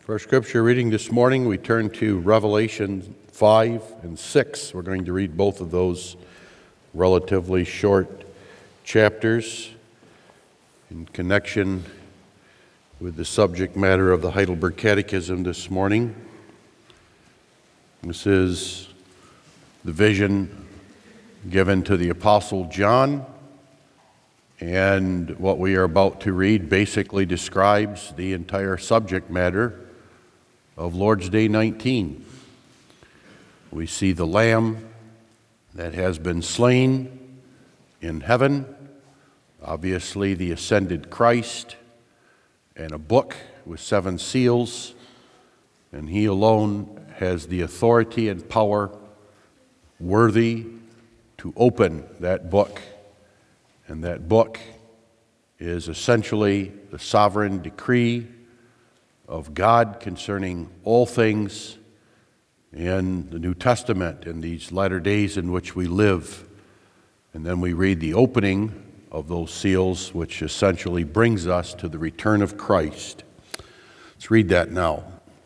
For our scripture reading this morning, we turn to Revelation 5 and 6. We're going to read both of those relatively short chapters in connection with the subject matter of the Heidelberg Catechism this morning. This is the vision given to the Apostle John, and what we are about to read basically describes the entire subject matter of Lord's Day 19. We see the Lamb that has been slain in heaven, obviously the ascended Christ, and a book with 7 seals, and he alone has the authority and power worthy to open that book. And that book is essentially the sovereign decree of God concerning all things in the New Testament in these latter days in which we live. And then we read the opening of those seals, which essentially brings us to the return of Christ. Let's read that now.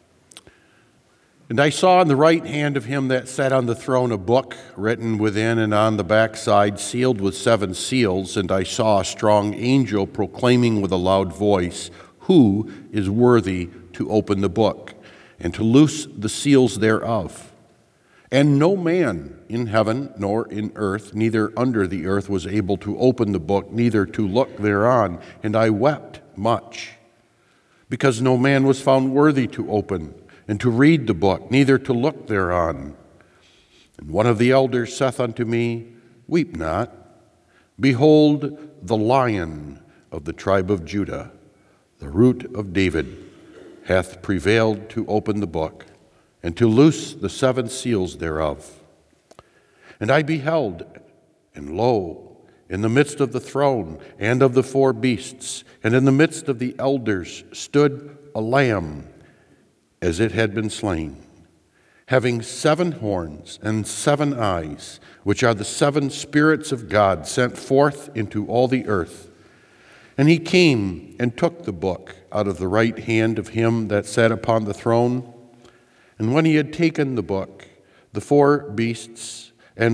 And I saw in the right hand of him that sat on the throne a book written within and on the backside, sealed with 7 seals. And I saw a strong angel proclaiming with a loud voice, "Who is worthy to open the book and to loose the seals thereof?" And no man in heaven nor in earth, neither under the earth, was able to open the book, neither to look thereon. And I wept much, because no man was found worthy to open and to read the book, neither to look thereon. And one of the elders saith unto me, "Weep not. Behold, the Lion of the tribe of Judah, the Root of David, hath prevailed to open the book and to loose the 7 seals thereof." And I beheld, and lo, in the midst of the throne and of the 4 beasts, and in the midst of the elders, stood a lamb, as it had been slain, having 7 horns and 7 eyes, which are the 7 spirits of God sent forth into all the earth. And he came and took the book out of the right hand of him that sat upon the throne. And when he had taken the book, the 4 beasts and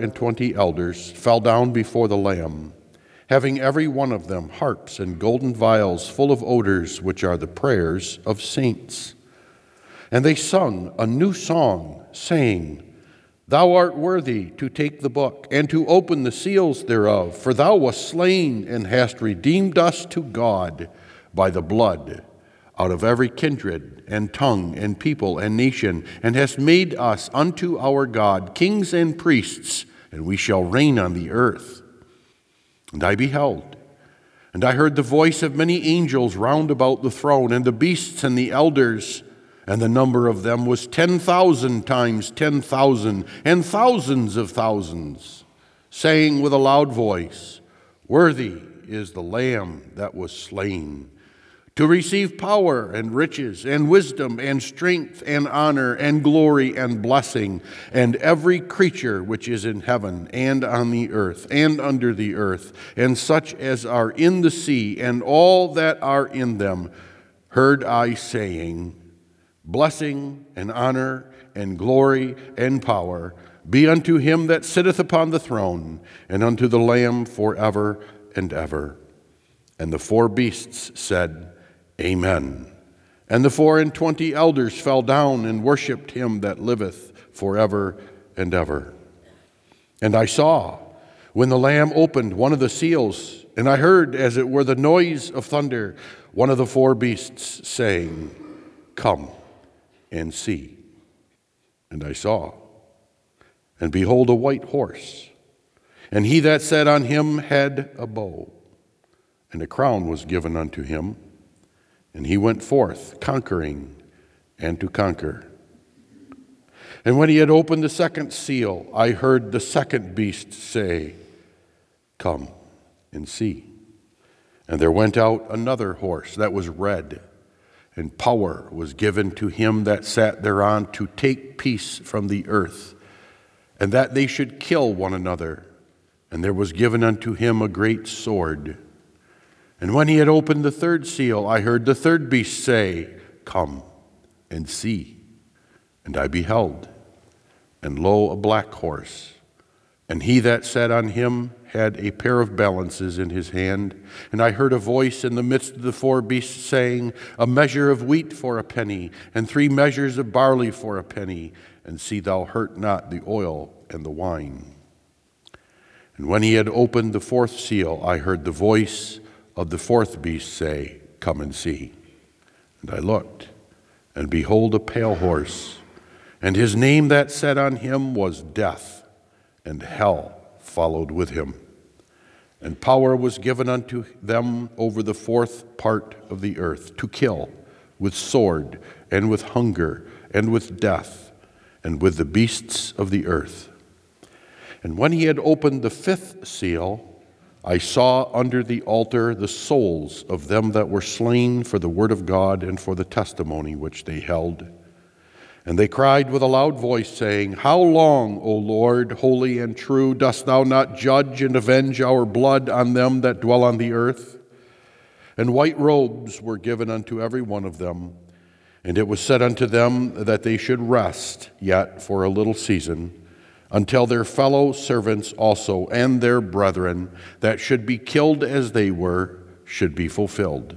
24 elders fell down before the Lamb, having every one of them harps and golden vials full of odors, which are the prayers of saints. And they sung a new song, saying, "Thou art worthy to take the book and to open the seals thereof, for thou wast slain and hast redeemed us to God by the blood out of every kindred and tongue and people and nation, and hast made us unto our God kings and priests, and we shall reign on the earth." And I beheld, and I heard the voice of many angels round about the throne, and the beasts and the elders, and the number of them was 10,000 times 10,000, and thousands of thousands, saying with a loud voice, "Worthy is the Lamb that was slain, to receive power and riches and wisdom and strength and honor and glory and blessing." And every creature which is in heaven and on the earth and under the earth, and such as are in the sea, and all that are in them, heard I saying, "Blessing and honor and glory and power be unto him that sitteth upon the throne, and unto the Lamb forever and ever." And the 4 beasts said, "Amen." And the 24 elders fell down and worshipped him that liveth forever and ever. And I saw, when the Lamb opened one of the seals, and I heard, as it were the noise of thunder, one of the 4 beasts saying, "Come and see." And I saw, and behold, a white horse, and he that sat on him had a bow, and a crown was given unto him, and he went forth conquering and to conquer. And when he had opened the 2nd seal, I heard the 2nd beast say, "Come and see." And there went out another horse that was red, and power was given to him that sat thereon to take peace from the earth, and that they should kill one another. And there was given unto him a great sword. And when he had opened the 3rd seal, I heard the 3rd beast say, "Come." and see, and I beheld, and lo, a black horse, and he that sat on him had a pair of balances in his hand. And I heard a voice in the midst of the four beasts saying, A measure of wheat for a penny, and 3 measures of barley for a penny, and see thou hurt not the oil and the wine. And when he had opened the 4th seal, I heard the voice of the 4th beast say, Come and see. And I looked, and behold, a pale horse, and his name that sat on him was Death, and hell followed with him. And power was given unto them over the 4th part of the earth, to kill with sword, and with hunger, and with death, and with the beasts of the earth. And when he had opened the 5th seal, I saw under the altar the souls of them that were slain for the word of God and for the testimony which they held. And they cried with a loud voice, saying, How long, O Lord, holy and true, dost thou not judge and avenge our blood on them that dwell on the earth? And white robes were given unto every one of them, and it was said unto them that they should rest yet for a little season, until their fellow servants also and their brethren that should be killed as they were should be fulfilled.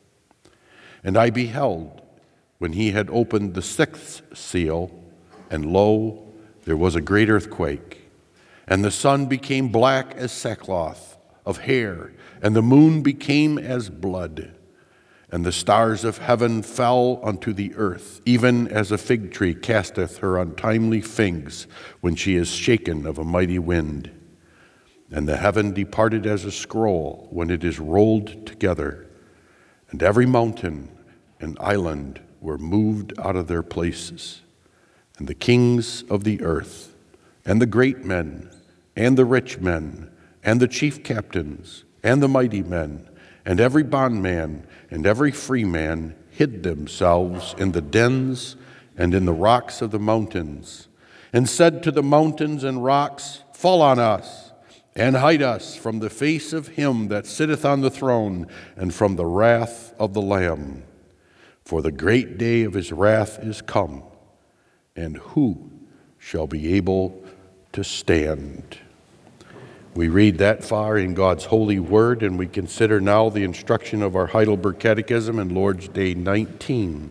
And I beheld, when he had opened the 6th seal, and lo, there was a great earthquake, and the sun became black as sackcloth of hair, and the moon became as blood, and the stars of heaven fell unto the earth, even as a fig tree casteth her untimely figs when she is shaken of a mighty wind. And the heaven departed as a scroll when it is rolled together, and every mountain and island were moved out of their places. And the kings of the earth, and the great men, and the rich men, and the chief captains, and the mighty men, and every bondman, and every free man hid themselves in the dens and in the rocks of the mountains, and said to the mountains and rocks, Fall on us, and hide us from the face of him that sitteth on the throne, and from the wrath of the Lamb. For the great day of his wrath is come, and who shall be able to stand? We read that far in God's holy word, and we consider now the instruction of our Heidelberg Catechism in Lord's Day 19.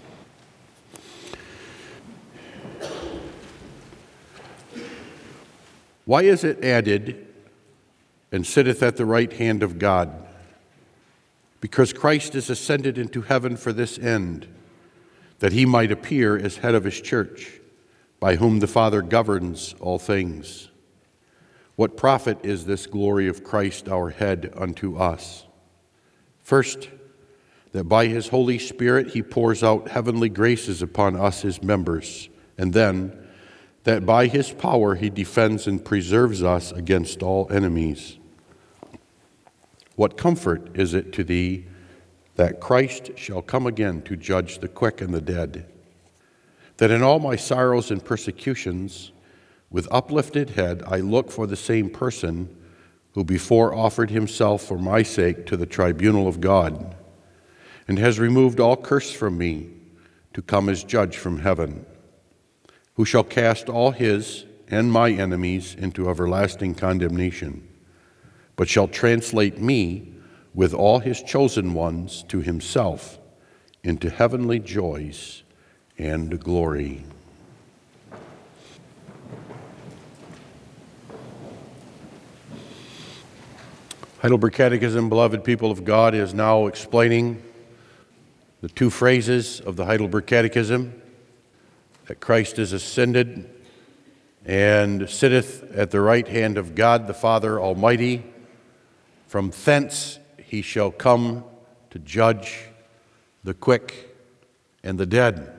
Why is it added, and sitteth at the right hand of God? Because Christ is ascended into heaven for this end, that he might appear as head of his church, by whom the Father governs all things. What profit is this glory of Christ our head unto us? First, that by his Holy Spirit he pours out heavenly graces upon us his members, and then that by his power he defends and preserves us against all enemies. What comfort is it to thee that Christ shall come again to judge the quick and the dead, that in all my sorrows and persecutions, with uplifted head, I look for the same person who before offered himself for my sake to the tribunal of God, and has removed all curse from me to come as judge from heaven, who shall cast all his and my enemies into everlasting condemnation, but shall translate me with all his chosen ones to himself into heavenly joys and glory. Heidelberg Catechism, beloved people of God, is now explaining the 2 phrases of the Heidelberg Catechism, that Christ is ascended and sitteth at the right hand of God the Father Almighty. From thence he shall come to judge the quick and the dead.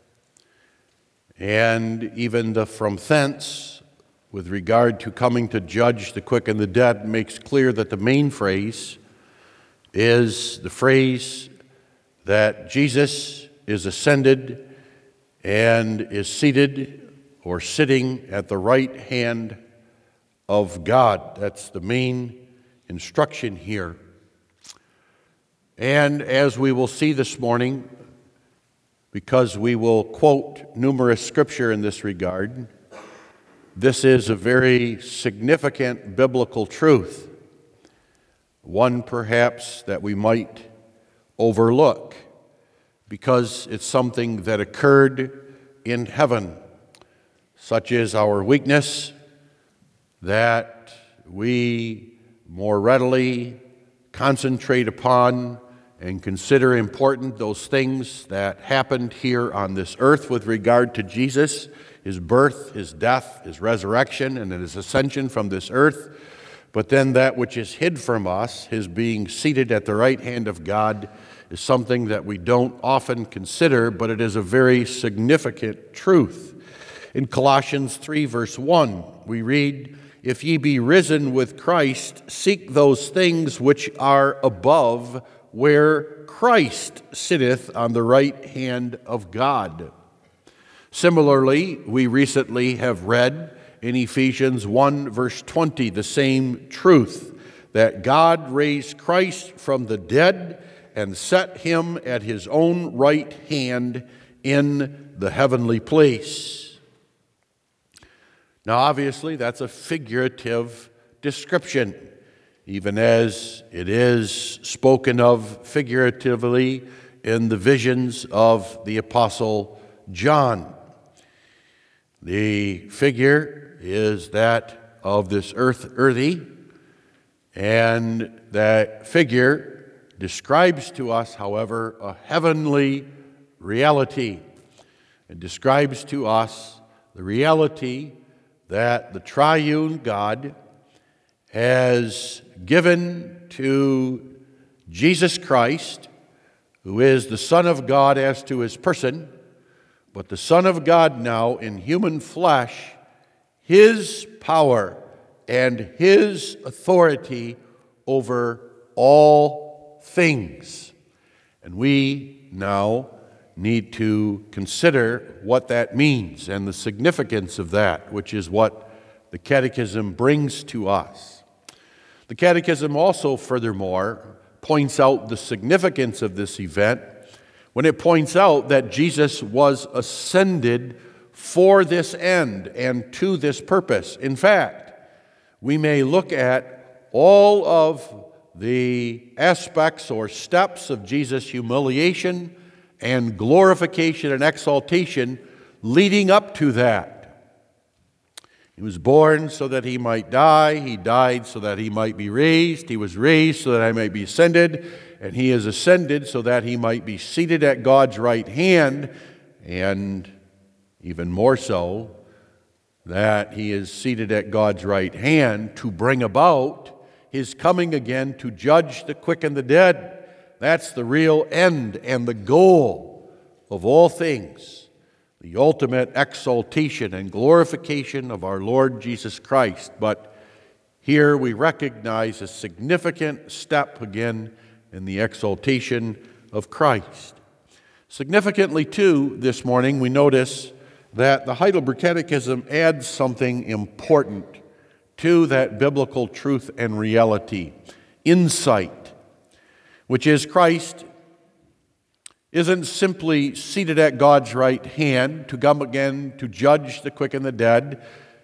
And even the from thence, with regard to coming to judge the quick and the dead, makes clear that the main phrase is the phrase that Jesus is ascended and is seated or sitting at the right hand of God. That's the main instruction here. And as we will see this morning, because we will quote numerous scripture in this regard. This is a very significant biblical truth, one perhaps that we might overlook because it's something that occurred in heaven, such as our weakness, that we more readily concentrate upon and consider important those things that happened here on this earth with regard to Jesus, his birth, his death, his resurrection, and his ascension from this earth. But then that which is hid from us, his being seated at the right hand of God, is something that we don't often consider, but it is a very significant truth. In Colossians 3, verse 1, we read, "If ye be risen with Christ, seek those things which are above, where Christ sitteth on the right hand of God." Similarly, we recently have read in Ephesians 1, verse 20, the same truth, that God raised Christ from the dead and set him at his own right hand in the heavenly place. Now, obviously, that's a figurative description, even as it is spoken of figuratively in the visions of the Apostle John. The figure is that of this earthy, and that figure describes to us, however, a heavenly reality. It describes to us the reality that the triune God has given to Jesus Christ, who is the Son of God as to his person, but the Son of God now in human flesh, his power and his authority over all things. And we now need to consider what that means and the significance of that, which is what the Catechism brings to us. The Catechism also, furthermore, points out the significance of this event when it points out that Jesus was ascended for this end and to this purpose. In fact, we may look at all of the aspects or steps of Jesus' humiliation and glorification and exaltation leading up to that. He was born so that he might die. He died so that he might be raised. He was raised so that he might be ascended. And he is ascended so that he might be seated at God's right hand. And even more so, that he is seated at God's right hand to bring about his coming again to judge the quick and the dead. That's the real end and the goal of all things, the ultimate exaltation and glorification of our Lord Jesus Christ. But here we recognize a significant step again in the exaltation of Christ. Significantly, too, this morning we notice that the Heidelberg Catechism adds something important to that biblical truth and reality, insight, which is Christ isn't simply seated at God's right hand to come again to judge the quick and the dead,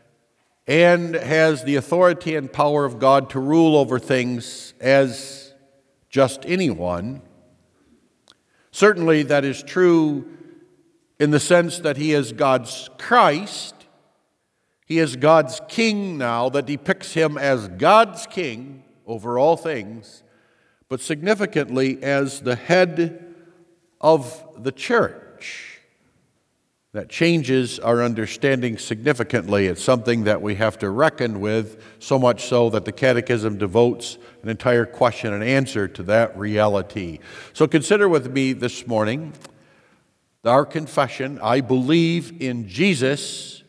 and has the authority and power of God to rule over things as just anyone. Certainly that is true in the sense that he is God's Christ. He is God's king now, that depicts him as God's king over all things, but significantly as the head of the church. That changes our understanding significantly. It's something that we have to reckon with, so much so that the Catechism devotes an entire question and answer to that reality. So consider with me this morning our confession. I believe in Jesus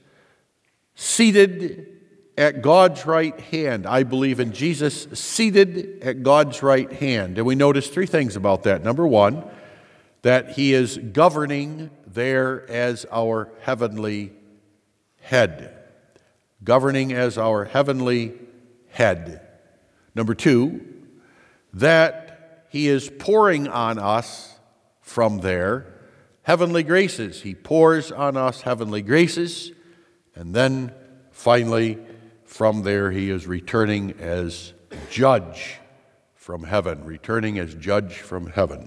seated at God's right hand. I believe in Jesus seated at God's right hand. And we notice three things about that. Number one, that he is governing there as our heavenly head. Governing as our heavenly head. Number two, that he is pouring on us from there heavenly graces. He pours on us heavenly graces, and then finally, from there, he is returning as judge from heaven, returning as judge from heaven.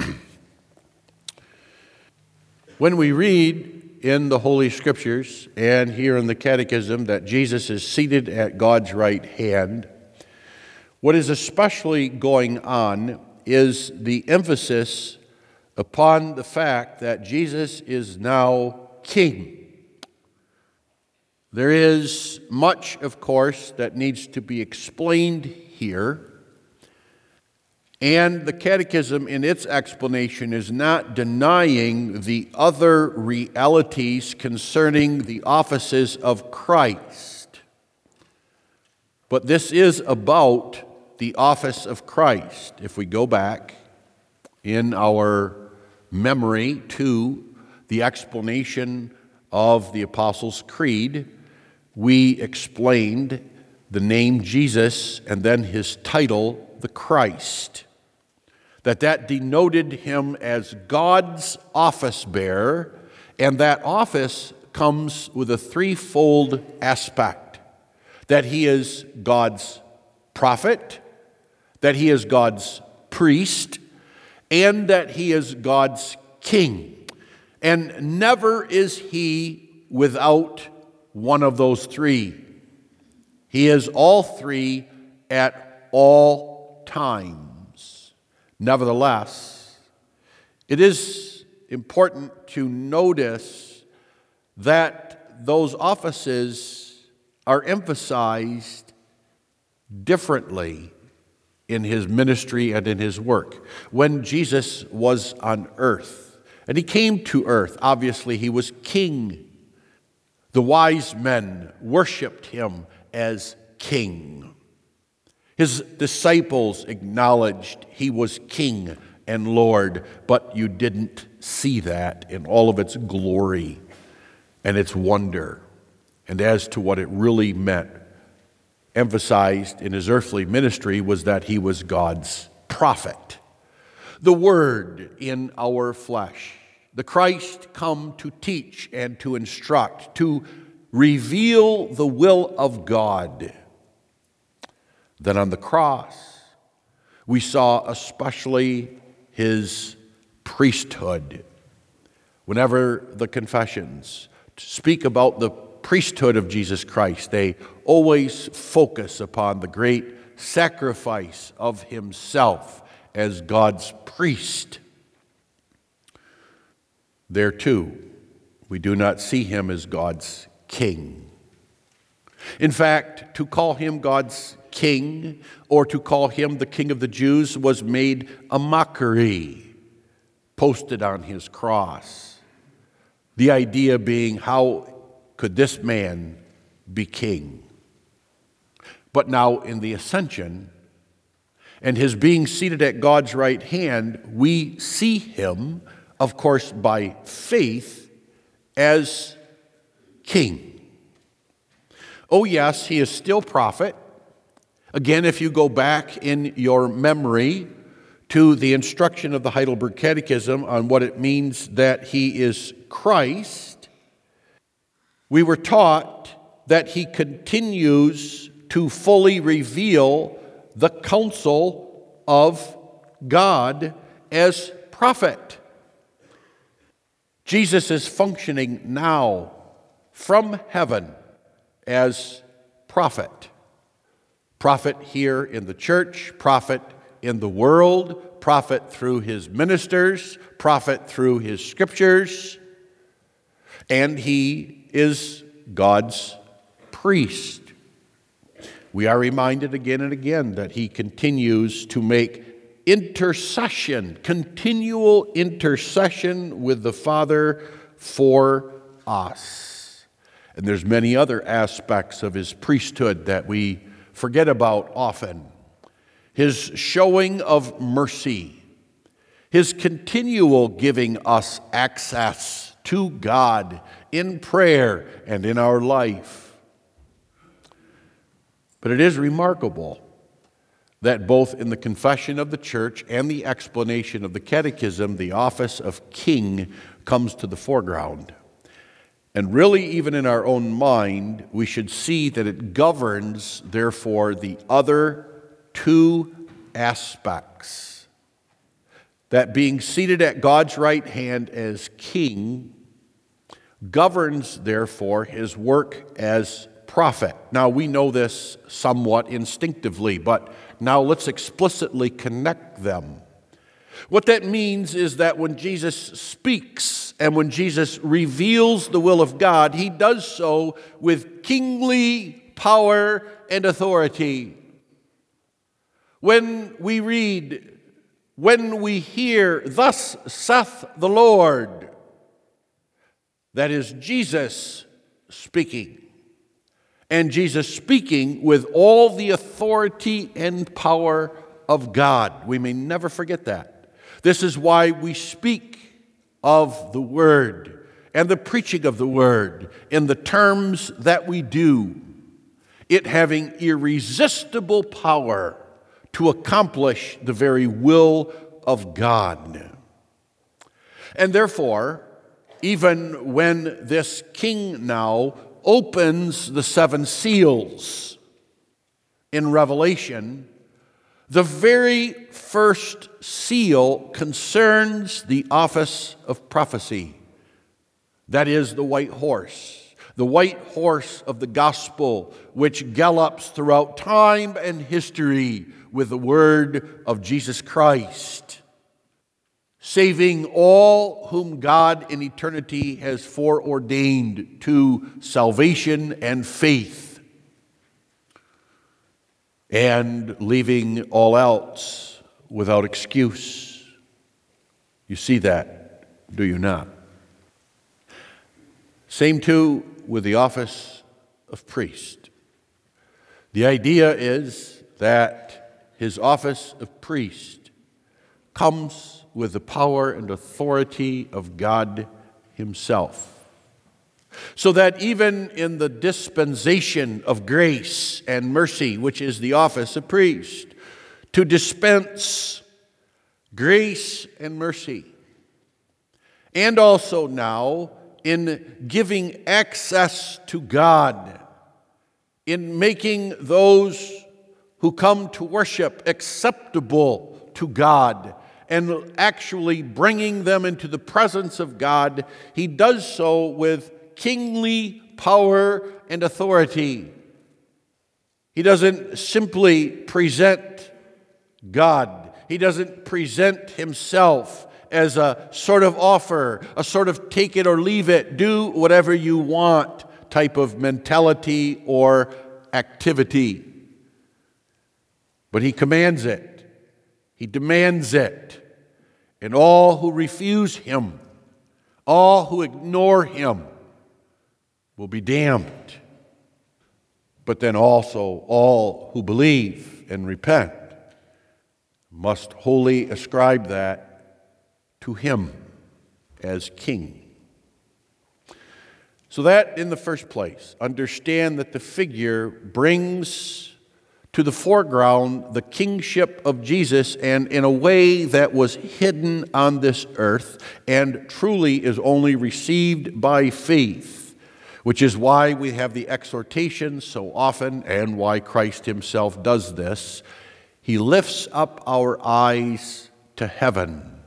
When we read in the Holy Scriptures and here in the Catechism that Jesus is seated at God's right hand, what is especially going on is the emphasis upon the fact that Jesus is now king. There is much, of course, that needs to be explained here. And the Catechism, in its explanation, is not denying the other realities concerning the offices of Christ. But this is about the office of Christ. If we go back in our memory to the explanation of the Apostles' Creed, we explained the name Jesus and then his title, the Christ. That denoted him as God's office bearer, and that office comes with a threefold aspect: that he is God's prophet, that he is God's priest, and that he is God's king. And never is he without one of those three. He is all three at all times. Nevertheless, it is important to notice that those offices are emphasized differently in his ministry and in his work. When Jesus was on earth, and he came to earth, obviously he was king. The wise men worshiped him as king. His disciples acknowledged he was king and Lord, but you didn't see that in all of its glory and its wonder. And as to what it really meant, emphasized in his earthly ministry was that he was God's prophet. The Word in our flesh, the Christ come to teach and to instruct, to reveal the will of God. Then on the cross, we saw especially his priesthood. Whenever the confessions speak about the priesthood of Jesus Christ, they always focus upon the great sacrifice of himself as God's priest. There too, we do not see him as God's king. In fact, to call him God's king, or to call him the King of the Jews, was made a mockery, posted on his cross. The idea being, how could this man be king? But now in the ascension, and his being seated at God's right hand, we see him, of course, by faith, as king. Oh yes, he is still prophet. Again, if you go back in your memory to the instruction of the Heidelberg Catechism on what it means that he is Christ, we were taught that he continues to fully reveal the counsel of God as prophet. Jesus is functioning now from heaven as prophet. Prophet here in the church, prophet in the world, prophet through his ministers, prophet through his scriptures, and he is God's priest. We are reminded again and again that he continues to make intercession, continual intercession with the Father for us. And there's many other aspects of his priesthood that we forget about often. His showing of mercy, his continual giving us access to God in prayer and in our life. But it is remarkable that both in the confession of the church and the explanation of the catechism, the office of king comes to the foreground. And really, even in our own mind, we should see that it governs, therefore, the other two aspects. That being seated at God's right hand as king governs, therefore, his work as prophet. Now, we know this somewhat instinctively, but now let's explicitly connect them. What that means is that when Jesus speaks and when Jesus reveals the will of God, he does so with kingly power and authority. When we read, when we hear, "Thus saith the Lord," that is Jesus speaking. And Jesus speaking with all the authority and power of God. We may never forget that. This is why we speak of the Word and the preaching of the Word in the terms that we do, it having irresistible power to accomplish the very will of God. And therefore, even when this king now opens the seven seals in Revelation, the very first seal concerns the office of prophecy. That is the white horse of the gospel, which gallops throughout time and history with the word of Jesus Christ, saving all whom God in eternity has foreordained to salvation and faith, and leaving all else without excuse. You see that, do you not? Same too with the office of priest. The idea is that his office of priest comes with the power and authority of God himself. So that even in the dispensation of grace and mercy, which is the office of priest, to dispense grace and mercy, and also now in giving access to God, in making those who come to worship acceptable to God, and actually bringing them into the presence of God, he does so with kingly power and authority. He doesn't simply present God. He doesn't present himself as a sort of offer, a sort of take it or leave it, do whatever you want type of mentality or activity. But he commands it. He demands it. And all who refuse him, all who ignore him, will be damned. But then also all who believe and repent must wholly ascribe that to him as king. So that in the first place, understand that the figure brings to the foreground the kingship of Jesus, and in a way that was hidden on this earth and truly is only received by faith, which is why we have the exhortation so often and why Christ himself does this. He lifts up our eyes to heaven.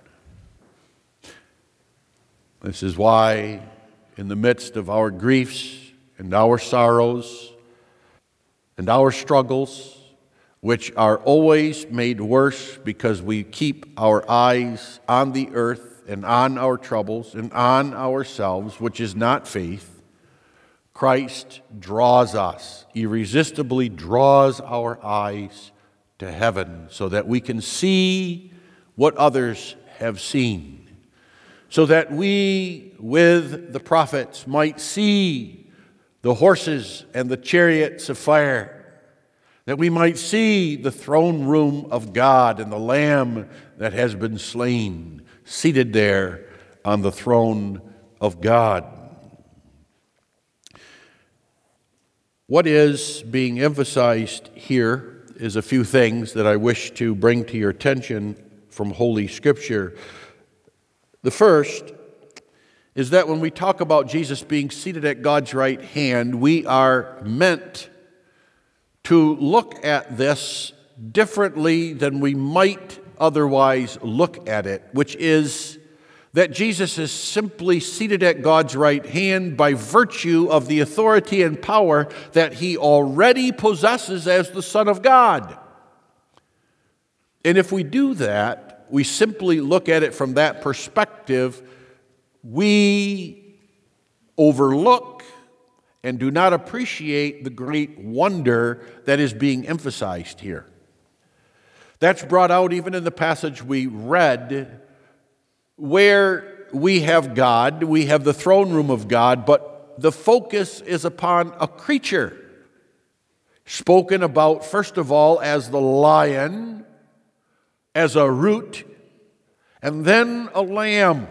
This is why in the midst of our griefs and our sorrows and our struggles, which are always made worse because we keep our eyes on the earth and on our troubles and on ourselves, which is not faith, Christ draws us, irresistibly draws our eyes to heaven so that we can see what others have seen, so that we, with the prophets, might see the horses and the chariots of fire, that we might see the throne room of God and the Lamb that has been slain, seated there on the throne of God. What is being emphasized here is a few things that I wish to bring to your attention from Holy Scripture. The first is that when we talk about Jesus being seated at God's right hand, we are meant to look at this differently than we might otherwise look at it, which is that Jesus is simply seated at God's right hand by virtue of the authority and power that he already possesses as the Son of God. And if we do that, we simply look at it from that perspective, we overlook and do not appreciate the great wonder that is being emphasized here. That's brought out even in the passage we read, where we have God, we have the throne room of God, but the focus is upon a creature, spoken about first of all as the lion, as a root, and then a lamb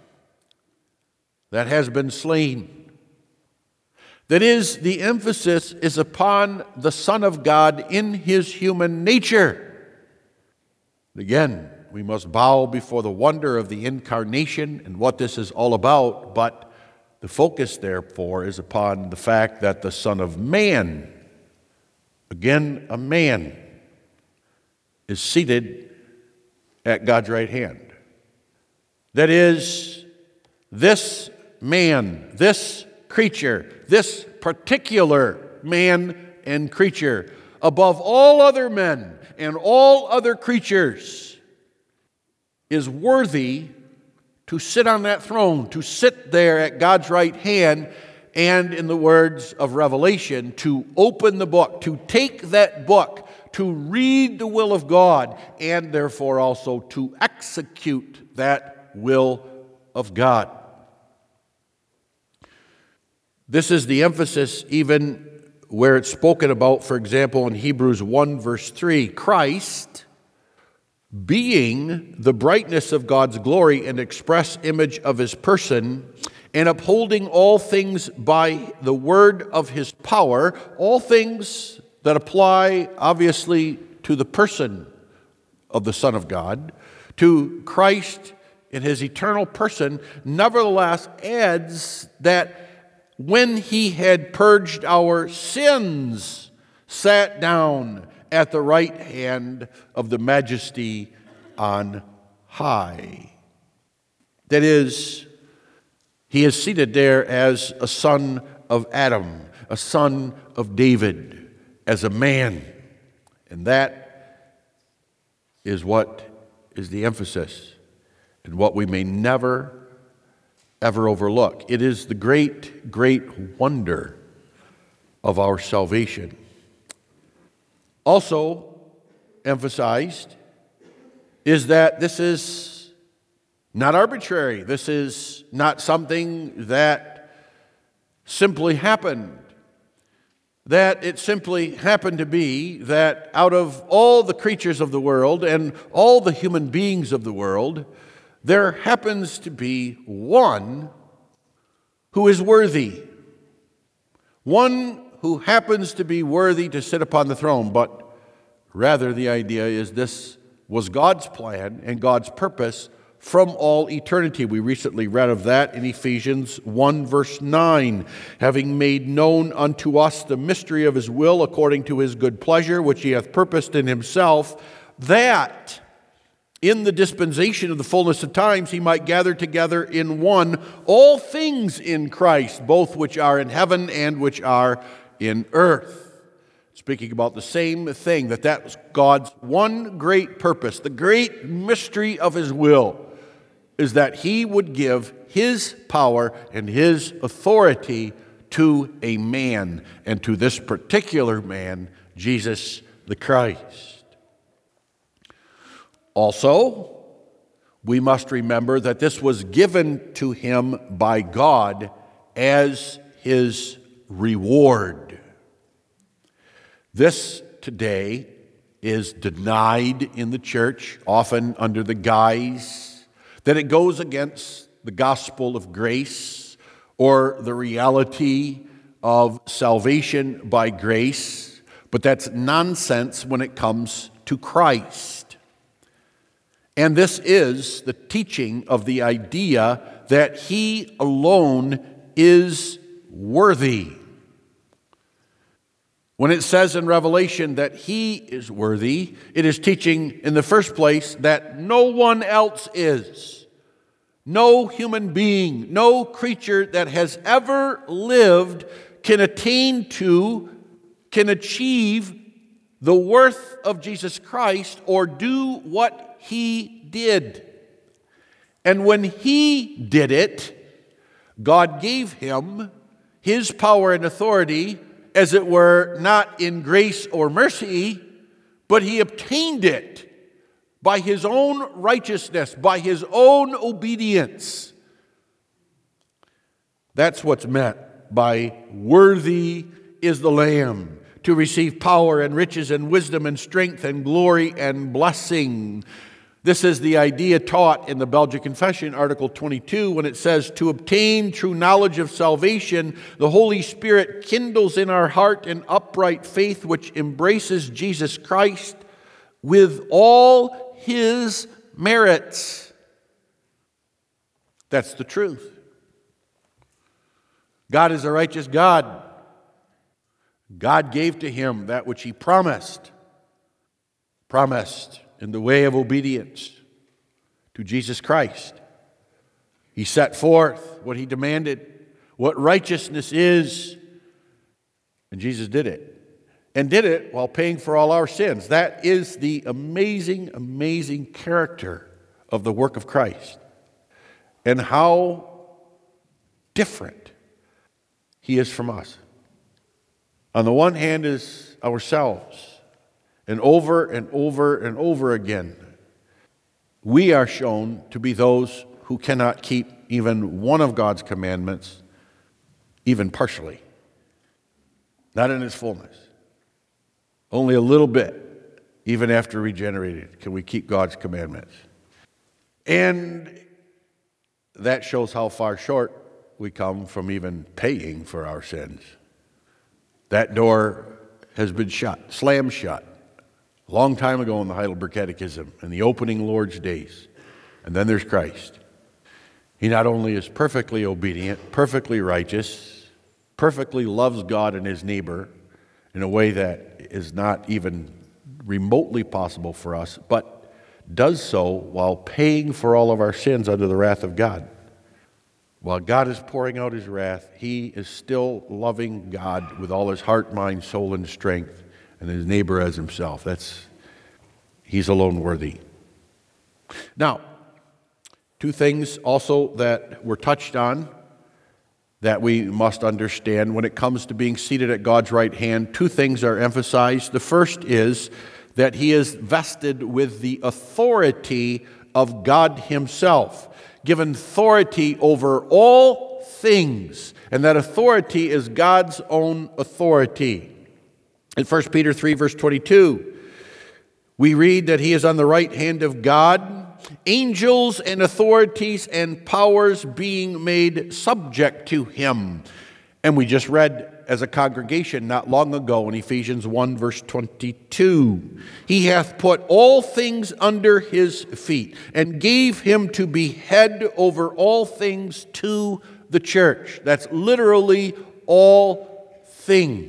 that has been slain. That is, the emphasis is upon the Son of God in his human nature. Again, we must bow before the wonder of the incarnation and what this is all about, but the focus, therefore, is upon the fact that the Son of Man, again a man, is seated at God's right hand. That is, this man, this creature, this particular man and creature, above all other men and all other creatures, is worthy to sit on that throne, to sit there at God's right hand, and in the words of Revelation, to open the book, to take that book, to read the will of God, and therefore also to execute that will of God. This is the emphasis even where it's spoken about, for example, in Hebrews 1 verse 3, Christ, being the brightness of God's glory and express image of his person, and upholding all things by the word of his power, all things that apply obviously to the person of the Son of God, to Christ in his eternal person, nevertheless adds that when he had purged our sins, sat down at the right hand of the Majesty on high. That is, he is seated there as a son of Adam, a son of David, as a man. And that is what is the emphasis, and what we may never, ever overlook. It is the great, great wonder of our salvation. Also emphasized is that this is not arbitrary. This is not something that simply happened. That it simply happened to be that out of all the creatures of the world and all the human beings of the world, there happens to be one who is worthy. One who happens to be worthy to sit upon the throne, but rather the idea is this was God's plan and God's purpose from all eternity. We recently read of that in Ephesians 1 verse 9, having made known unto us the mystery of his will according to his good pleasure, which he hath purposed in himself, that in the dispensation of the fullness of times he might gather together in one all things in Christ, both which are in heaven and which are in earth. Speaking about the same thing, that was God's one great purpose, the great mystery of his will, is that he would give his power and his authority to a man, and to this particular man, Jesus the Christ. Also, we must remember that this was given to him by God as his reward. This today is denied in the church, often under the guise that it goes against the gospel of grace or the reality of salvation by grace. But that's nonsense when it comes to Christ. And this is the teaching of the idea that He alone is worthy. When it says in Revelation that He is worthy, it is teaching in the first place that no one else is. No human being, no creature that has ever lived can attain to, can achieve the worth of Jesus Christ or do what He did. And when He did it, God gave Him His power and authority, as it were, not in grace or mercy, but He obtained it by His own righteousness, by His own obedience. That's what's meant by worthy is the Lamb to receive power and riches and wisdom and strength and glory and blessing. This is the idea taught in the Belgic Confession, Article 22, when it says, to obtain true knowledge of salvation, the Holy Spirit kindles in our heart an upright faith which embraces Jesus Christ with all His merits. That's the truth. God is a righteous God. God gave to Him that which He promised in the way of obedience to Jesus Christ. He set forth what He demanded, what righteousness is, and Jesus did it. And did it while paying for all our sins. That is the amazing, amazing character of the work of Christ. And how different He is from us. On the one hand is ourselves. And over and over and over again, we are shown to be those who cannot keep even one of God's commandments, even partially. Not in its fullness. Only a little bit, even after regenerated, can we keep God's commandments. And that shows how far short we come from even paying for our sins. That door has been shut, slammed shut. A long time ago in the Heidelberg Catechism, in the opening Lord's days. And then there's Christ. He not only is perfectly obedient, perfectly righteous, perfectly loves God and his neighbor in a way that is not even remotely possible for us, but does so while paying for all of our sins under the wrath of God. While God is pouring out His wrath, He is still loving God with all His heart, mind, soul, and strength, and His neighbor as Himself. He's alone worthy. Now, two things also that were touched on that we must understand when it comes to being seated at God's right hand. Two things are emphasized. The first is that He is vested with the authority of God Himself, given authority over all things, and that authority is God's own authority. In 1 Peter 3, verse 22, we read that He is on the right hand of God, angels and authorities and powers being made subject to Him. And we just read as a congregation not long ago in Ephesians 1, verse 22, He hath put all things under His feet and gave Him to be head over all things to the church. That's literally all things.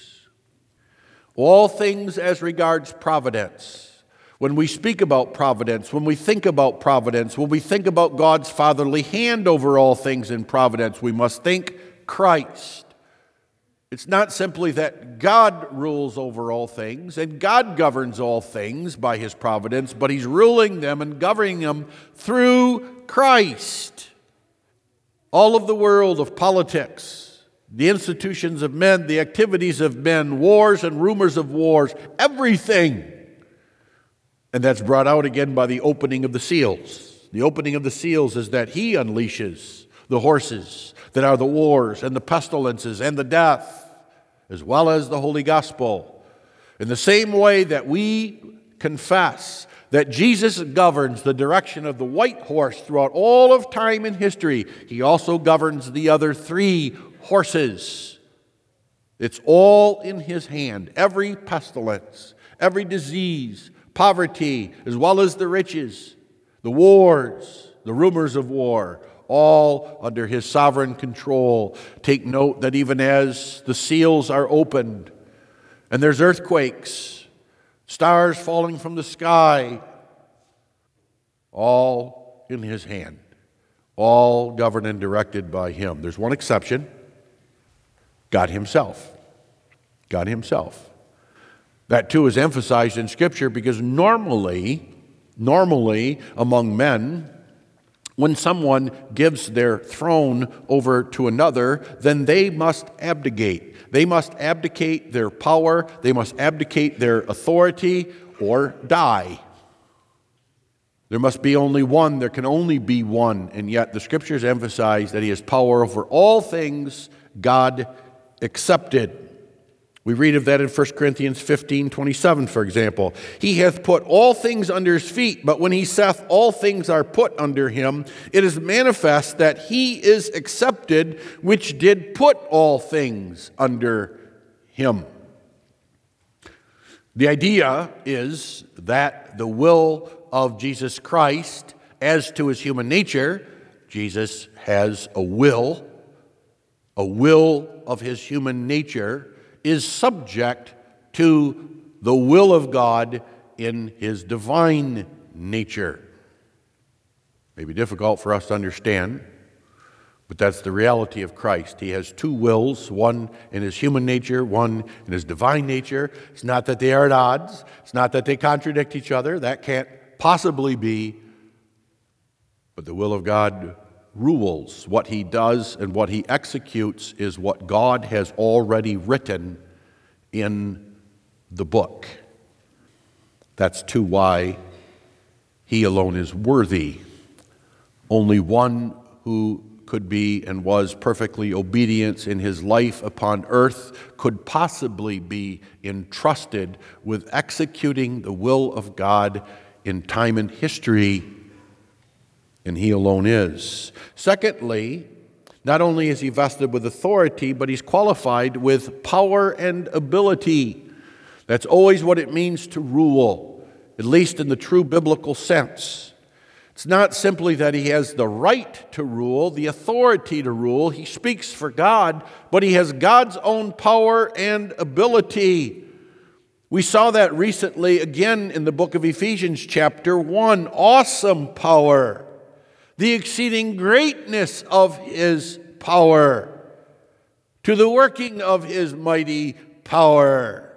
All things as regards providence. When we speak about providence, when we think about providence, when we think about God's fatherly hand over all things in providence, we must think Christ. It's not simply that God rules over all things and God governs all things by His providence, but He's ruling them and governing them through Christ. All of the world of politics, the institutions of men, the activities of men, wars and rumors of wars, everything. And that's brought out again by the opening of the seals. The opening of the seals is that He unleashes the horses that are the wars and the pestilences and the death, as well as the Holy Gospel. In the same way that we confess that Jesus governs the direction of the white horse throughout all of time and history, He also governs the other three horses. It's all in His hand. Every pestilence, every disease, poverty, as well as the riches, the wars, the rumors of war, all under His sovereign control. Take note that even as the seals are opened and there's earthquakes, stars falling from the sky, all in His hand, all governed and directed by Him. There's one exception: God Himself. God Himself. That too is emphasized in Scripture because normally among men, when someone gives their throne over to another, then they must abdicate. They must abdicate their power, they must abdicate their authority, or die. There must be only one, there can only be one, and yet the Scriptures emphasize that He has power over all things, God accepted. We read of that in 1 Corinthians 15:27, for example. He hath put all things under His feet, but when He saith all things are put under Him, it is manifest that He is accepted, which did put all things under Him. The idea is that the will of Jesus Christ, as to His human nature, Jesus has a will of His human nature, is subject to the will of God in His divine nature. May be difficult for us to understand, but that's the reality of Christ. He has two wills, one in His human nature, one in His divine nature. It's not that they are at odds. It's not that they contradict each other. That can't possibly be. But the will of God rules. What He does and what He executes is what God has already written in the book. That's too why He alone is worthy. Only one who could be and was perfectly obedient in His life upon earth could possibly be entrusted with executing the will of God in time and history, and He alone is. Secondly, not only is He vested with authority, but He's qualified with power and ability. That's always what it means to rule, at least in the true biblical sense. It's not simply that He has the right to rule, the authority to rule. He speaks for God, but He has God's own power and ability. We saw that recently again in the book of Ephesians chapter 1. Awesome power. The exceeding greatness of His power, to the working of His mighty power.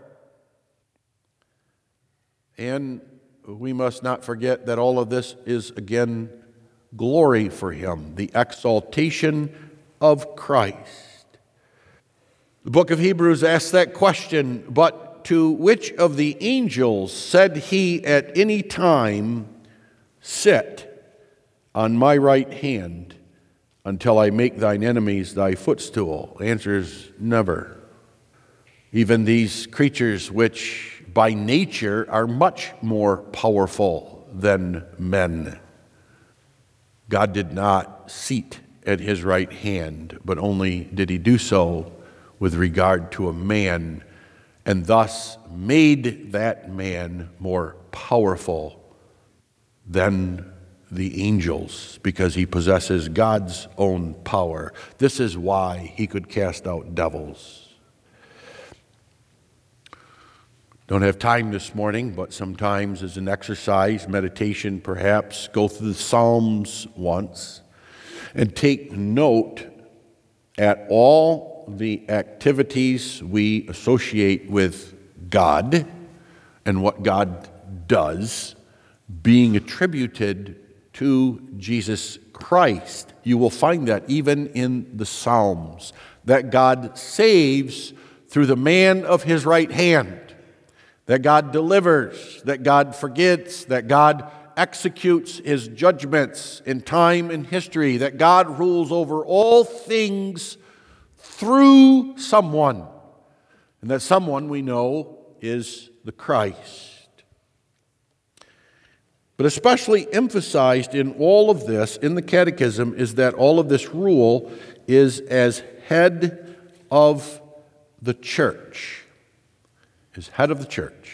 And we must not forget that all of this is, again, glory for Him, the exaltation of Christ. The book of Hebrews asks that question, but to which of the angels said He at any time, sit on my right hand until I make thine enemies thy footstool? The answer is never. Even these creatures which by nature are much more powerful than men, God did not seat at His right hand, but only did He do so with regard to a man, and thus made that man more powerful than the angels, because he possesses God's own power. This is why He could cast out devils. Don't have time this morning, but sometimes as an exercise, meditation perhaps, go through the Psalms once and take note at all the activities we associate with God and what God does being attributed to Jesus Christ. You will find that even in the Psalms, that God saves through the man of His right hand, that God delivers, that God forgets, that God executes His judgments in time and history, that God rules over all things through someone, and that someone we know is the Christ. But especially emphasized in all of this, in the Catechism, is that all of this rule is as head of the church, is head of the church.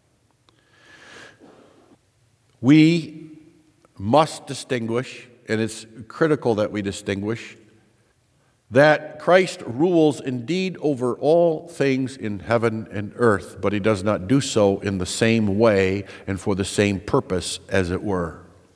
We must distinguish, and it's critical that we distinguish, that Christ rules indeed over all things in heaven and earth, but he does not do so in the same way and for the same purpose, as it were.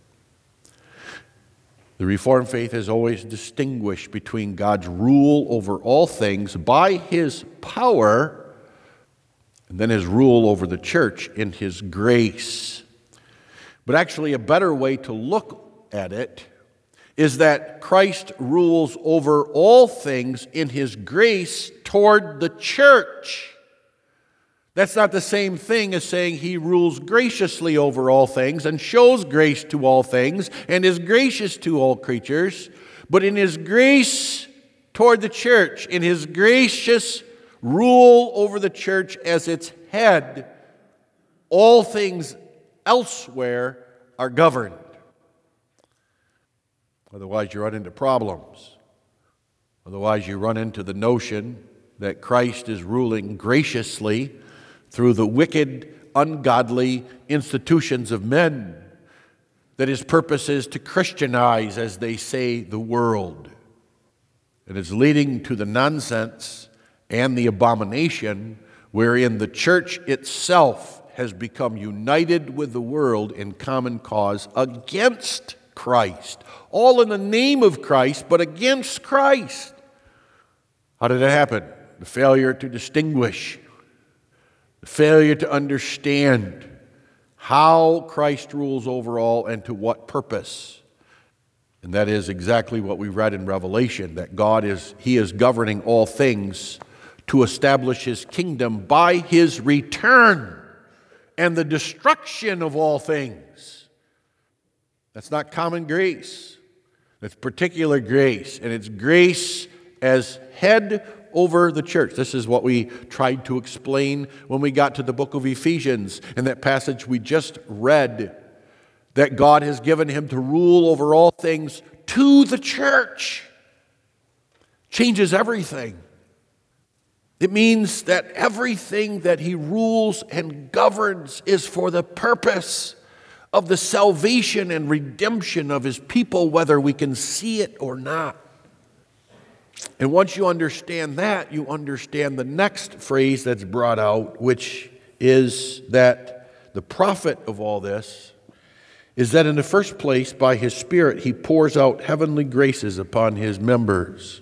The Reformed faith has always distinguished between God's rule over all things by his power and then his rule over the church in his grace. But actually, a better way to look at it is that Christ rules over all things in his grace toward the church. That's not the same thing as saying he rules graciously over all things and shows grace to all things and is gracious to all creatures. But in his grace toward the church, in his gracious rule over the church as its head, all things elsewhere are governed. Otherwise, you run into problems. Otherwise, you run into the notion that Christ is ruling graciously through the wicked, ungodly institutions of men, that his purpose is to Christianize, as they say, the world. And it's leading to the nonsense and the abomination wherein the church itself has become united with the world in common cause against Christ. All in the name of Christ, but against Christ. How did it happen? The failure to distinguish, the failure to understand how Christ rules over all and to what purpose. And that is exactly what we read in Revelation, that He is governing all things to establish his kingdom by his return and the destruction of all things. That's not common grace. That's particular grace, and it's grace as head over the church. This is what we tried to explain when we got to the book of Ephesians, in that passage we just read, that God has given him to rule over all things to the church. Changes everything. It means that everything that he rules and governs is for the purpose of the salvation and redemption of his people, whether we can see it or not. And once you understand that, you understand the next phrase that's brought out, which is that the profit of all this is that in the first place, by his Spirit, he pours out heavenly graces upon his members.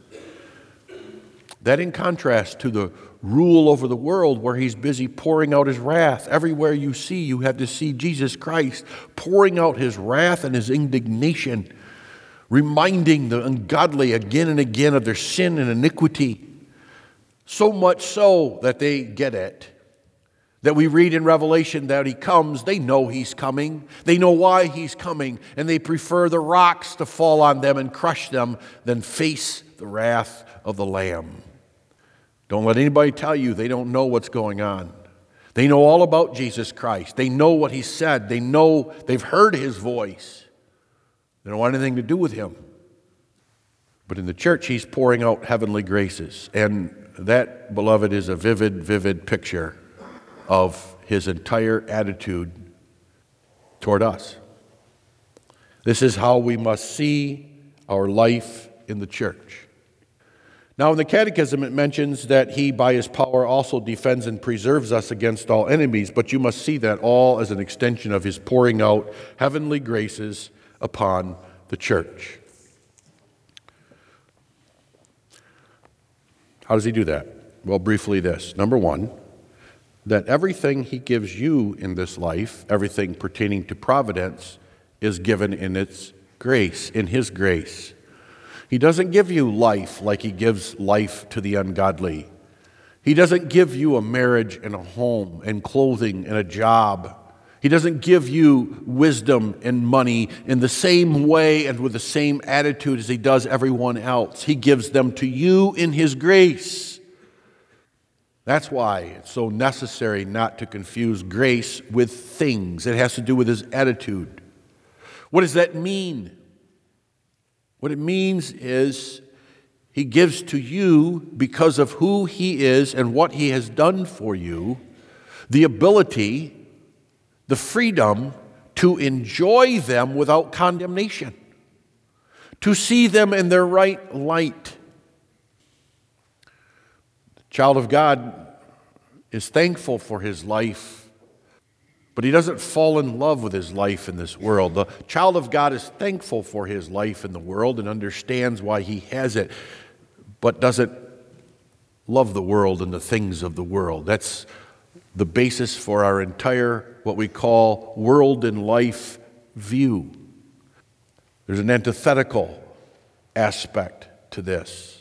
That in contrast to the rule over the world where he's busy pouring out his wrath. Everywhere you see, you have to see Jesus Christ pouring out his wrath and his indignation, reminding the ungodly again and again of their sin and iniquity. So much so that they get it. That we read in Revelation that he comes, they know he's coming. They know why he's coming, and they prefer the rocks to fall on them and crush them than face the wrath of the Lamb. Don't let anybody tell you they don't know what's going on. They know all about Jesus Christ. They know what he said. They know they've heard his voice. They don't want anything to do with him. But in the church, he's pouring out heavenly graces. And that, beloved, is a vivid, vivid picture of his entire attitude toward us. This is how we must see our life in the church. Now, in the Catechism, it mentions that he, by his power, also defends and preserves us against all enemies, but you must see that all as an extension of his pouring out heavenly graces upon the church. How does he do that? Well, briefly this. Number one, that everything he gives you in this life, everything pertaining to providence, is given in its grace, in his grace. He doesn't give you life like he gives life to the ungodly. He doesn't give you a marriage and a home and clothing and a job. He doesn't give you wisdom and money in the same way and with the same attitude as he does everyone else. He gives them to you in his grace. That's why it's so necessary not to confuse grace with things. It has to do with his attitude. What does that mean? What it means is He gives to you, because of who He is and what He has done for you, the ability, the freedom to enjoy them without condemnation, to see them in their right light. The child of God is thankful for his life, but he doesn't fall in love with his life in this world. The child of God is thankful for his life in the world and understands why he has it, but doesn't love the world and the things of the world. That's the basis for our entire, what we call, world and life view. There's an antithetical aspect to this.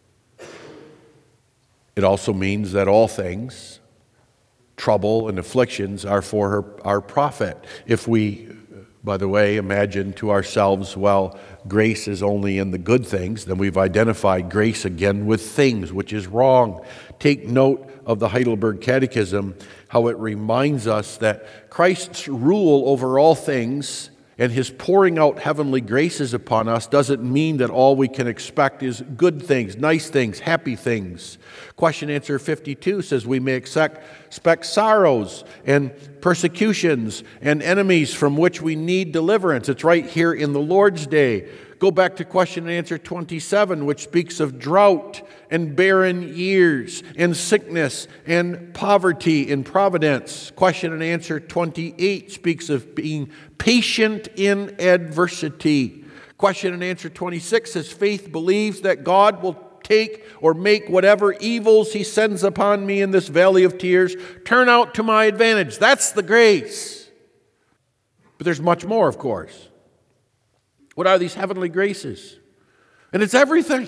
It also means that all things, trouble and afflictions, are for our profit. If we, by the way, imagine to ourselves, well, grace is only in the good things, then we've identified grace again with things, which is wrong. Take note of the Heidelberg Catechism, how it reminds us that Christ's rule over all things and His pouring out heavenly graces upon us doesn't mean that all we can expect is good things, nice things, happy things. Question answer 52 says we may expect sorrows and persecutions and enemies from which we need deliverance. It's right here in the Lord's Day. Go back to question and answer 27, which speaks of drought and barren years and sickness and poverty in providence. Question and answer 28 speaks of being patient in adversity. Question and answer 26 says faith believes that God will take or make whatever evils He sends upon me in this valley of tears turn out to my advantage. That's the grace. But there's much more, of course. What are these heavenly graces? And it's everything.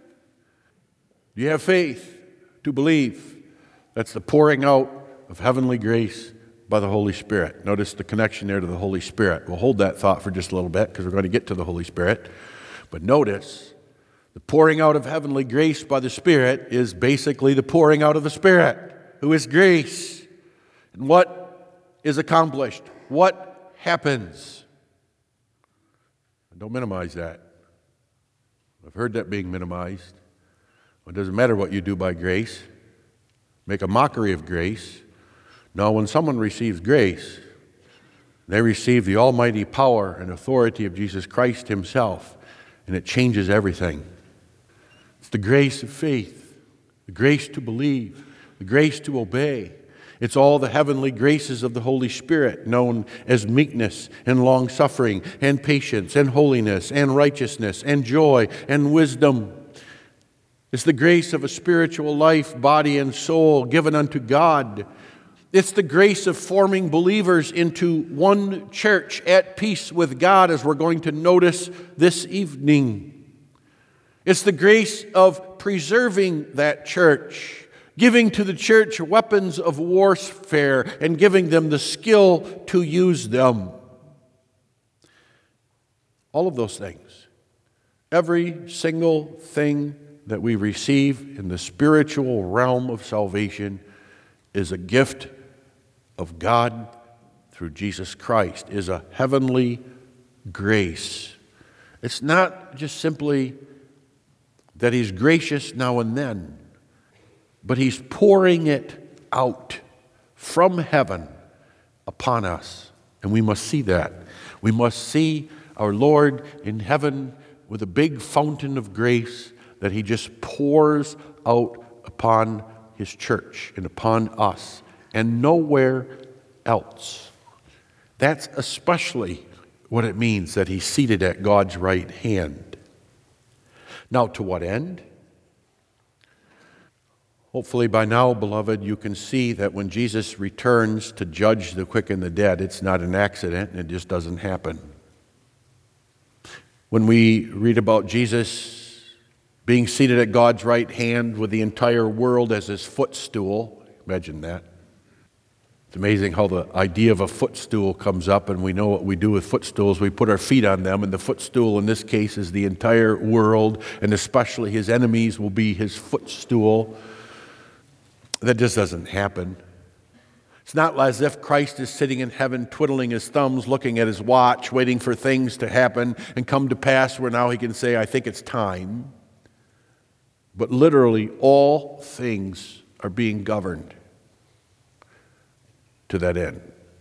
Do you have faith to believe? That's the pouring out of heavenly grace by the Holy Spirit. Notice the connection there to the Holy Spirit. We'll hold that thought for just a little bit because we're going to get to the Holy Spirit. But notice, the pouring out of heavenly grace by the Spirit is basically the pouring out of the Spirit, who is grace. And what is accomplished? What happens? Don't minimize that. I've heard that being minimized. Well, it doesn't matter what you do by grace. Make a mockery of grace. No, when someone receives grace, they receive the almighty power and authority of Jesus Christ Himself, and it changes everything. It's the grace of faith, the grace to believe, the grace to obey. It's all the heavenly graces of the Holy Spirit, known as meekness and long-suffering and patience and holiness and righteousness and joy and wisdom. It's the grace of a spiritual life, body and soul given unto God. It's the grace of forming believers into one church at peace with God, as we're going to notice this evening. It's the grace of preserving that church, giving to the church weapons of warfare and giving them the skill to use them. All of those things. Every single thing that we receive in the spiritual realm of salvation is a gift of God through Jesus Christ, is a heavenly grace. It's not just simply that He's gracious now and then, but He's pouring it out from heaven upon us. And we must see that. We must see our Lord in heaven with a big fountain of grace that He just pours out upon His church and upon us and nowhere else. That's especially what it means that He's seated at God's right hand. Now, to what end? Hopefully by now, beloved, you can see that when Jesus returns to judge the quick and the dead, it's not an accident, and it just doesn't happen. When we read about Jesus being seated at God's right hand with the entire world as His footstool, imagine that. It's amazing how the idea of a footstool comes up, and we know what we do with footstools. We put our feet on them, and the footstool in this case is the entire world, and especially His enemies will be His footstool. That just doesn't happen. It's not as if Christ is sitting in heaven twiddling His thumbs, looking at His watch, waiting for things to happen and come to pass where now He can say, I think it's time. but literally all things are being governed to that end.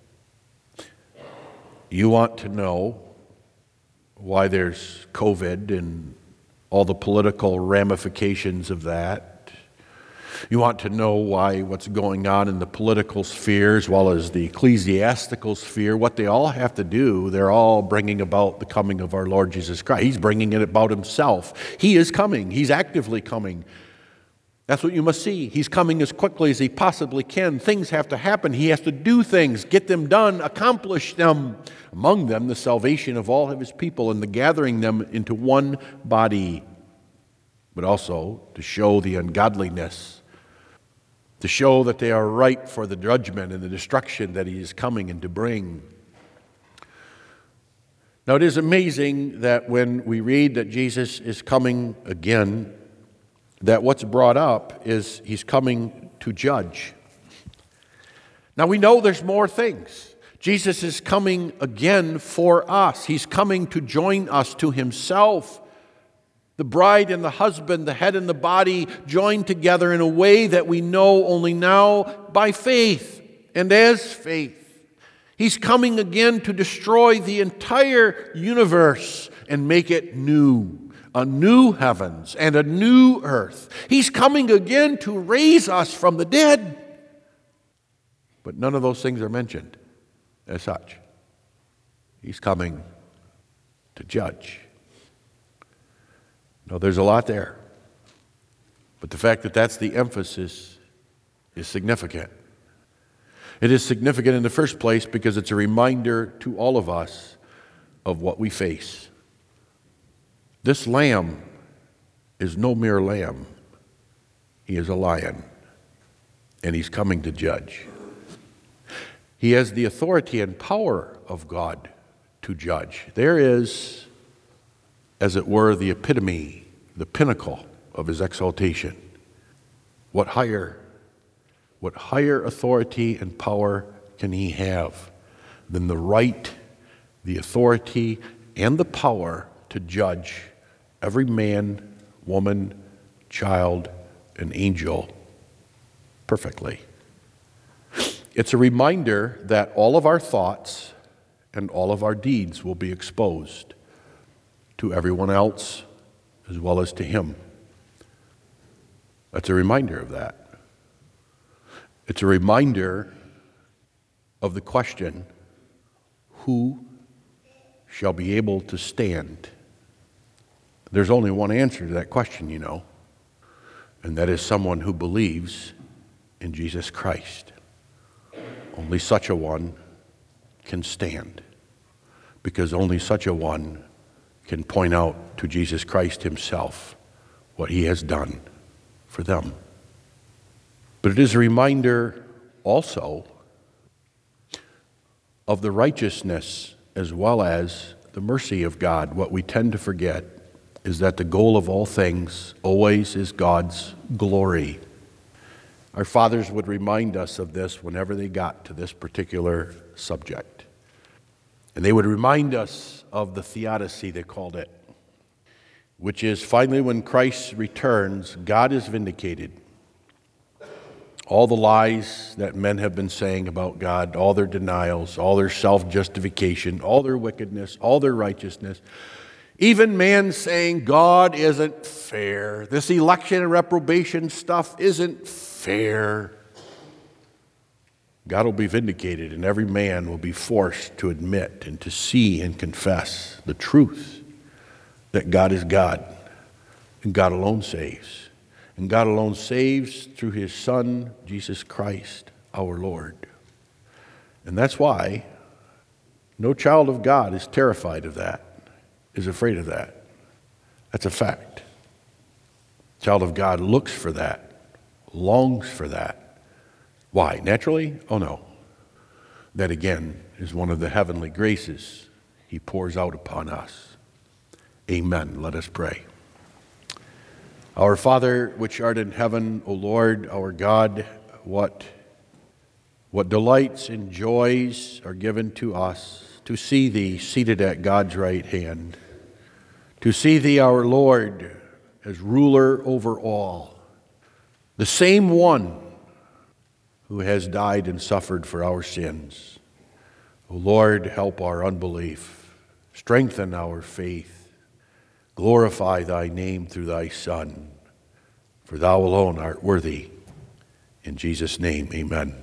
You want to know why there's COVID and all the political ramifications of that. You want to know why what's going on in the political sphere as well as the ecclesiastical sphere, what they all have to do, they're all bringing about the coming of our Lord Jesus Christ. He's bringing it about himself. He is coming. He's actively coming. That's what you must see. He's coming as quickly as he possibly can. Things have to happen. He has to do things, get them done, accomplish them. Among them, the salvation of all of his people and the gathering them into one body, but also to show the ungodliness, to show that they are ripe for the judgment and the destruction that he is coming and to bring. Now, it is amazing that when we read that Jesus is coming again, that what's brought up is he's coming to judge. Now, we know there's more things. Jesus is coming again for us. He's coming to join us to himself. The bride and the husband, the head and the body, joined together in a way that we know only now by faith and as faith. He's coming again to destroy the entire universe and make it new, a new heavens and a new earth. He's coming again to raise us from the dead. But none of those things are mentioned as such. He's coming to judge. Now, there's a lot there, but the fact that that's the emphasis is significant. It is significant in the first place because it's a reminder to all of us of what we face. This lamb is no mere lamb. He is a lion, and he's coming to judge. He has the authority and power of God to judge. There is, as it were, the epitome, the pinnacle of his exaltation. What higher authority and power can he have than the right, the authority, and the power to judge every man, woman, child, and angel perfectly? It's a reminder that all of our thoughts and all of our deeds will be exposed to everyone else as well as to him. That's a reminder of that. It's a reminder of the question, who shall be able to stand? There's only one answer to that question, you know, and that is someone who believes in Jesus Christ. Only such a one can stand, because only such a one can point out to Jesus Christ himself what he has done for them. But it is a reminder also of the righteousness as well as the mercy of God. What we tend to forget is that the goal of all things always is God's glory. Our fathers would remind us of this whenever they got to this particular subject. And they would remind us of the theodicy, they called it, which is finally when Christ returns, God is vindicated. All the lies that men have been saying about God, all their denials, all their self-justification, all their wickedness, all their righteousness, even man saying God isn't fair, this election and reprobation stuff isn't fair. God will be vindicated, and every man will be forced to admit and to see and confess the truth that God is God, and God alone saves. And God alone saves through his Son, Jesus Christ, our Lord. And that's why no child of God is terrified of that, is afraid of that. That's a fact. Child of God looks for that, longs for that. Why? Naturally? Oh no. That again is one of the heavenly graces he pours out upon us. Amen. Let us pray. Our Father, which art in heaven, O Lord, our God, what delights and joys are given to us to see thee seated at God's right hand, to see thee, our Lord, as ruler over all. The same one who has died and suffered for our sins. O Lord, help our unbelief. Strengthen our faith. Glorify thy name through thy Son. For thou alone art worthy. In Jesus' name, amen.